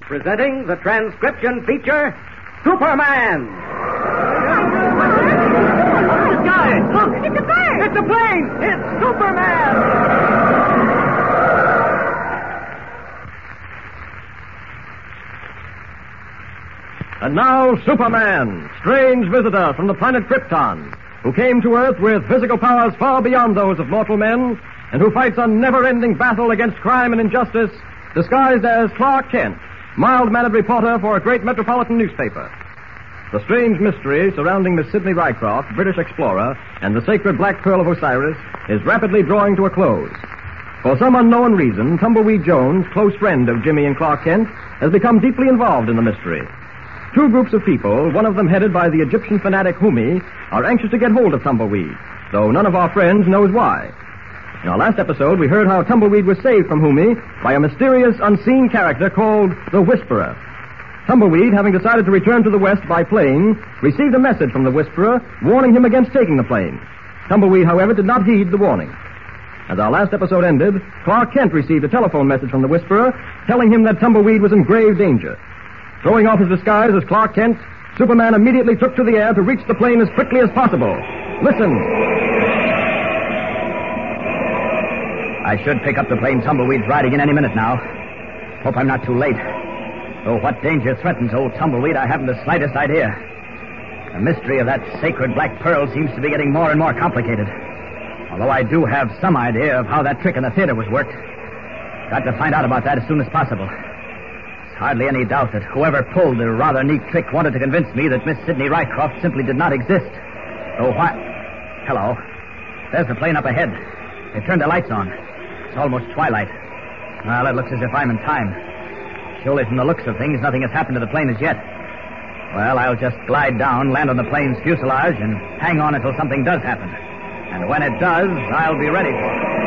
Presenting the transcription feature, Superman. The sky! Look! It's a bird! It's a plane! It's Superman! And now, Superman, strange visitor from the planet Krypton, who came to Earth with physical powers far beyond those of mortal men, and who fights a never-ending battle against crime and injustice, disguised as Clark Kent, mild-mannered reporter for a great metropolitan newspaper. The strange mystery surrounding Miss Sidney Rycroft, British explorer, and the sacred Black Pearl of Osiris is rapidly drawing to a close. For some unknown reason, Tumbleweed Jones, close friend of Jimmy and Clark Kent, has become deeply involved in the mystery. Two groups of people, one of them headed by the Egyptian fanatic Humi, are anxious to get hold of Tumbleweed, though none of our friends knows why. In our last episode, we heard how Tumbleweed was saved from Humi by a mysterious, unseen character called the Whisperer. Tumbleweed, having decided to return to the West by plane, received a message from the Whisperer warning him against taking the plane. Tumbleweed, however, did not heed the warning. As our last episode ended, Clark Kent received a telephone message from the Whisperer telling him that Tumbleweed was in grave danger. Throwing off his disguise as Clark Kent, Superman immediately took to the air to reach the plane as quickly as possible. Listen. I should pick up the plane Tumbleweed's riding in any minute now. Hope I'm not too late. Though what danger threatens old Tumbleweed, I haven't the slightest idea. The mystery of that sacred Black Pearl seems to be getting more and more complicated. Although I do have some idea of how that trick in the theater was worked. Got to find out about that as soon as possible. There's hardly any doubt that whoever pulled the rather neat trick wanted to convince me that Miss Sidney Rycroft simply did not exist. Oh, what? Hello. There's the plane up ahead. They turned the lights on. It's almost twilight. Well, it looks as if I'm in time. Surely from the looks of things, nothing has happened to the plane as yet. Well, I'll just glide down, land on the plane's fuselage, and hang on until something does happen. And when it does, I'll be ready for it.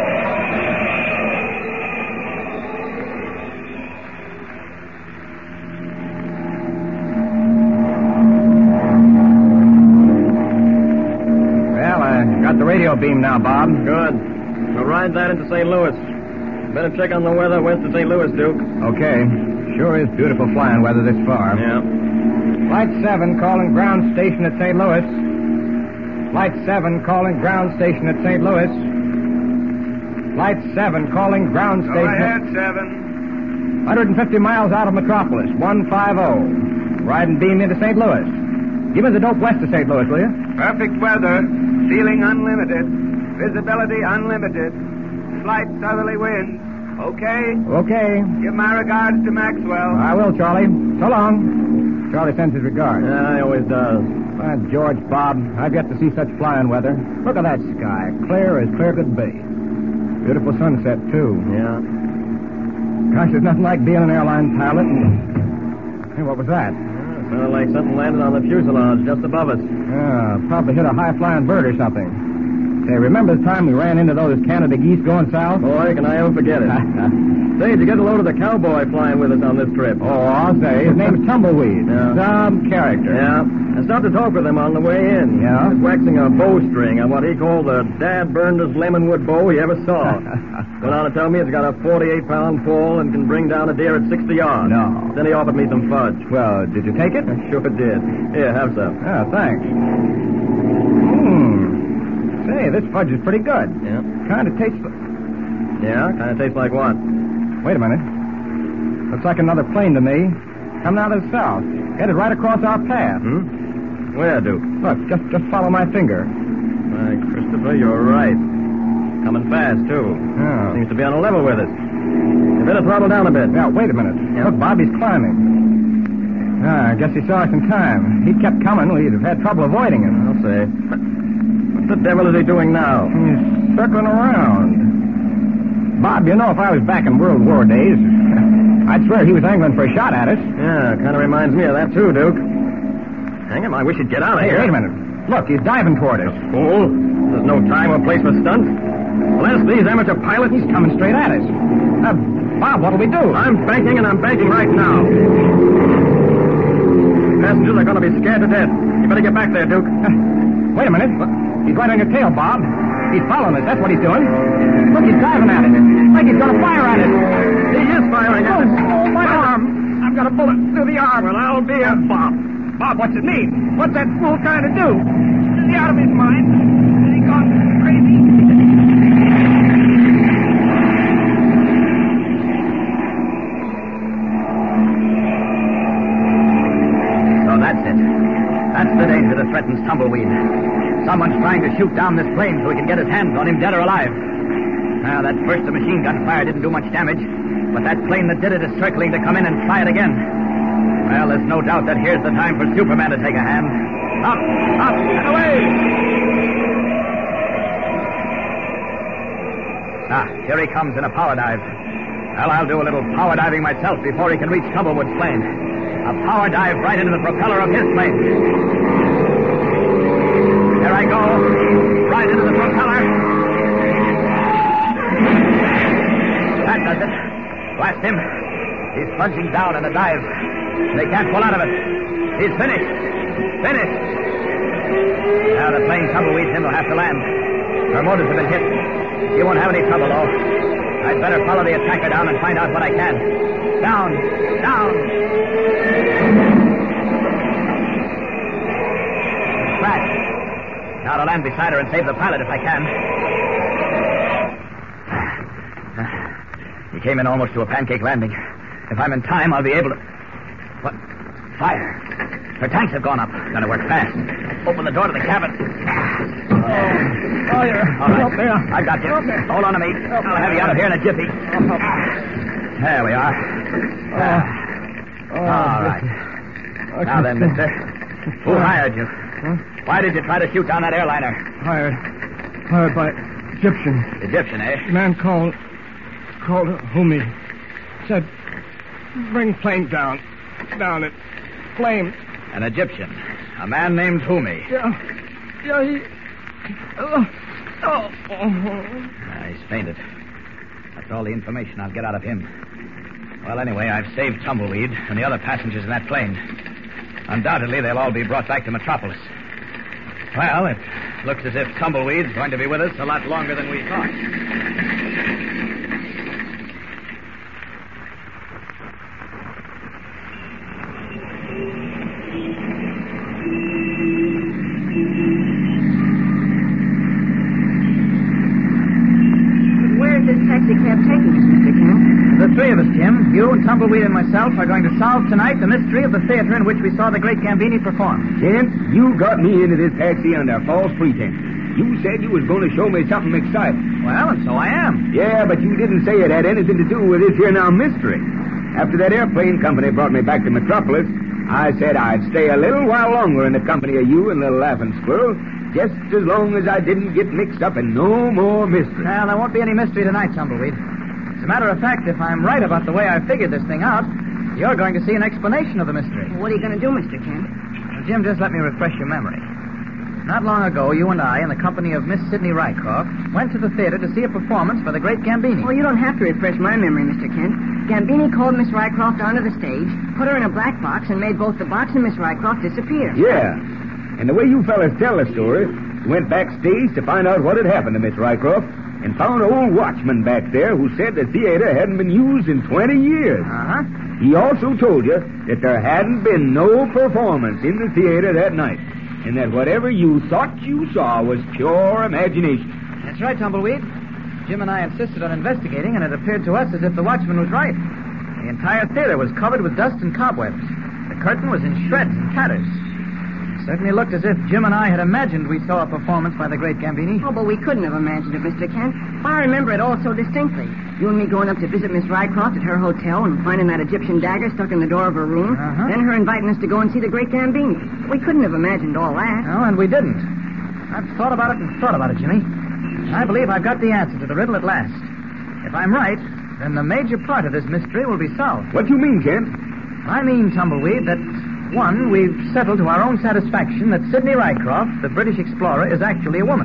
Well, I got the radio beam now, Bob. Good. We'll ride that into St. Louis. Better check on the weather west of St. Louis, Duke. Okay. Sure is beautiful flying weather this far. Yeah. Flight 7 calling ground station at St. Louis. Flight 7 calling ground station at St. Louis. Flight 7 calling ground station. Go ahead, 7. 150 miles out of Metropolis, 150. Riding beam into St. Louis. Give me the dope west of St. Louis, will you? Perfect weather. Ceiling unlimited. Visibility unlimited. Slight southerly wind. Okay? Okay. Give my regards to Maxwell. I will, Charlie. So long. Charlie sends his regards. Yeah, he always does. By George, Bob, I've yet to see such flying weather. Look at that sky. Clear as clear could be. Beautiful sunset, too. Yeah. Gosh, there's nothing like being an airline pilot. Hey, what was that? Sounded like something landed on the fuselage just above us. Yeah, probably hit a high-flying bird or something. Say, remember the time we ran into those Canada geese going south? Boy, can I ever forget it. Say, did you get a load of the cowboy flying with us on this trip? Oh, I'll say. His name's Tumbleweed. Yeah. Some character. Yeah. I stopped to talk with him on the way in. Yeah? He was waxing a bowstring on what he called the dad-burnedest lemonwood bow he ever saw. Went on to tell me it's got a 48-pound fall and can bring down a deer at 60 yards. No. Then he offered me some fudge. Well, did you take it? I sure did. Here, have some. Yeah, thanks. Say, this fudge is pretty good. Yeah. Kind of tastes... Yeah? Kind of tastes like what? Wait a minute. Looks like another plane to me. Coming out of the south. Headed right across our path. Where, Duke? Look, just follow my finger. Why, Christopher, you're right. Coming fast, too. Yeah. Seems to be on a level with us. You better throttle down a bit. Now, wait a minute. Yeah. Look, Bobby's climbing. I guess he saw us in time. He kept coming. We'd have had trouble avoiding him. I'll say. What the devil is he doing now? He's circling around. Bob, you know, if I was back in World War days, I'd swear he was angling for a shot at us. Yeah, kind of reminds me of that, too, Duke. Hang him, I wish he'd get out of Hey, here. wait a minute. Look, he's diving toward us. Fool. There's no time or place for stunts. Bless these amateur pilots. He's coming straight at us. Bob, what'll we do? I'm banking, and I'm banking right now. Passengers are going to be scared to death. You better get back there, Duke. Wait a minute. He's right on your tail, Bob. He's following us. That's what he's doing. Look, he's diving at us. Like he's going to fire at us. He is firing at us. Oh, my arm. I've got a cold beer. Bob, what's it mean? What's that fool trying to do? Is he out of his mind? Is he gone crazy? So that's it. That's the danger that threatens Tumbleweed. Someone's trying to shoot down this plane so he can get his hands on him, dead or alive. Now, that burst of machine gun fire didn't do much damage, but that plane that did it is circling to come in and try it again. Well, there's no doubt that here's the time for Superman to take a hand. Up, and away! Here he comes in a power dive. Well, I'll do a little power diving myself before he can reach Tumblewood's plane. A power dive right into the propeller of his plane. Here I go. Right into the propeller. That does it. Blast him. He's plunging down in the dive. They can't pull out of it. He's finished. Finished. Now the plane Tumbleweed's in will have to land. Her motors have been hit. She won't have any trouble, though. I'd better follow the attacker down and find out what I can. Down. Crash. Now to land beside her and save the pilot if I can. He came in almost to a pancake landing. If I'm in time, I'll be able to... What? Fire. Her tanks have gone up. Gotta work fast. Open the door to the cabin. Oh, you're All right. up there. I got you. Okay. Hold on to me. I'll have you out of here in a jiffy. There we are. All right. Now then, mister. Who hired you? Why did you try to shoot down that airliner? Hired by Egyptian. Egyptian, eh? Man called Humi. Said, bring plane down. Down it. Flame. An Egyptian. A man named Humi. Yeah, he... He's fainted. That's all the information I'll get out of him. Well, anyway, I've saved Tumbleweed and the other passengers in that plane. Undoubtedly, they'll all be brought back to Metropolis. Well, it looks as if Tumbleweed's going to be with us a lot longer than we thought. The three of us, Jim, you and Tumbleweed and myself, are going to solve tonight the mystery of the theater in which we saw the great Gambini perform. Kent, you got me into this taxi under false pretense. You said you was going to show me something exciting. Well, and so I am. Yeah, but you didn't say it had anything to do with this here now mystery. After that airplane company brought me back to Metropolis, I said I'd stay a little while longer in the company of you and Little Laughing Squirrel, just as long as I didn't get mixed up in no more mystery. Well, there won't be any mystery tonight, Tumbleweed. As a matter of fact, if I'm right about the way I figured this thing out, you're going to see an explanation of the mystery. What are you going to do, Mr. Kent? Well, Jim, just let me refresh your memory. Not long ago, you and I, in the company of Miss Sidney Rycroft, went to the theater to see a performance by the great Gambini. Oh, you don't have to refresh my memory, Mr. Kent. Gambini called Miss Rycroft onto the stage, put her in a black box, and made both the box and Miss Rycroft disappear. Yeah, and the way you fellas tell the story, you went backstage to find out what had happened to Miss Rycroft, and found an old watchman back there who said the theater hadn't been used in 20 years. Uh-huh. He also told you that there hadn't been no performance in the theater that night, and that whatever you thought you saw was pure imagination. That's right, Tumbleweed. Jim and I insisted on investigating, and it appeared to us as if the watchman was right. The entire theater was covered with dust and cobwebs. The curtain was in shreds and tatters. It certainly looked as if Jim and I had imagined we saw a performance by the great Gambini. Oh, but we couldn't have imagined it, Mr. Kent. I remember it all so distinctly. You and me going up to visit Miss Rycroft at her hotel and finding that Egyptian dagger stuck in the door of her room. Uh-huh. Then her inviting us to go and see the great Gambini. We couldn't have imagined all that. No, and we didn't. I've thought about it and thought about it, Jimmy. I believe I've got the answer to the riddle at last. If I'm right, then the major part of this mystery will be solved. What do you mean, Kent? I mean, Tumbleweed, that, one, we've settled to our own satisfaction that Sidney Rycroft, the British explorer, is actually a woman.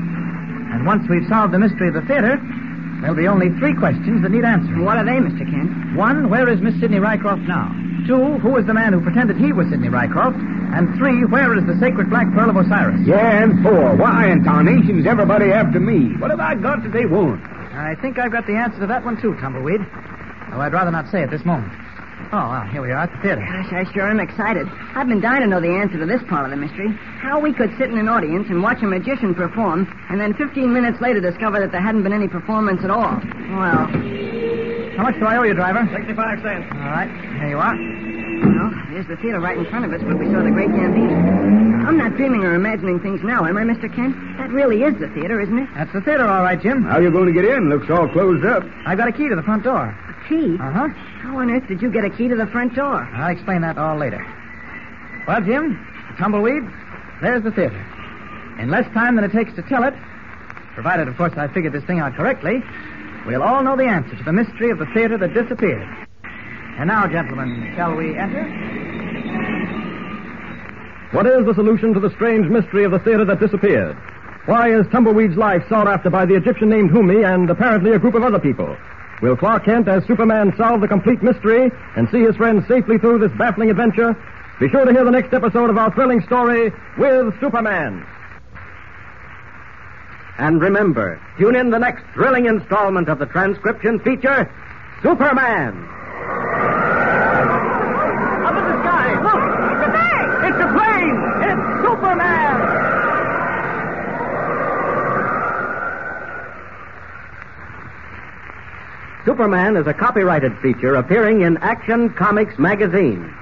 And once we've solved the mystery of the theater, there'll be only three questions that need answering. What are they, Mr. Kent? One, where is Miss Sidney Rycroft now? Two, who is the man who pretended he was Sidney Rycroft? And three, where is the sacred black pearl of Osiris? Yeah, and four, why in tarnation's everybody after me? What have I got that they want? I think I've got the answer to that one, too, Tumbleweed. Though I'd rather not say at this moment. Oh, well, here we are at the theater. Gosh, I sure am excited. I've been dying to know the answer to this part of the mystery. How we could sit in an audience and watch a magician perform, and then 15 minutes later discover that there hadn't been any performance at all. Well, How much do I owe you, driver? 65 cents. All right, here you are. well, there's the theater right in front of us where we saw the great Gambino. I'm not dreaming or imagining things now, am I, Mr. Kent? That really is the theater, isn't it? That's the theater, all right, Jim. How you going to get in? Looks all closed up. I've got a key to the front door. A key? Uh-huh. How on earth did you get a key to the front door? I'll explain that all later. Well, Jim, tumbleweed, there's the theater. In less time than it takes to tell it, provided, of course, I figured this thing out correctly, we'll all know the answer to the mystery of the theater that disappeared. And now, gentlemen, shall we enter? What is the solution to the strange mystery of the theater that disappeared? Why is Tumbleweed's life sought after by the Egyptian named Humi and apparently a group of other people? Will Clark Kent as Superman solve the complete mystery and see his friends safely through this baffling adventure? Be sure to hear the next episode of our thrilling story with Superman. And remember, tune in the next thrilling installment of the transcription feature, Superman. Up in the sky, look! It's a plane! It's a plane! It's Superman! Superman is a copyrighted feature appearing in Action Comics magazine.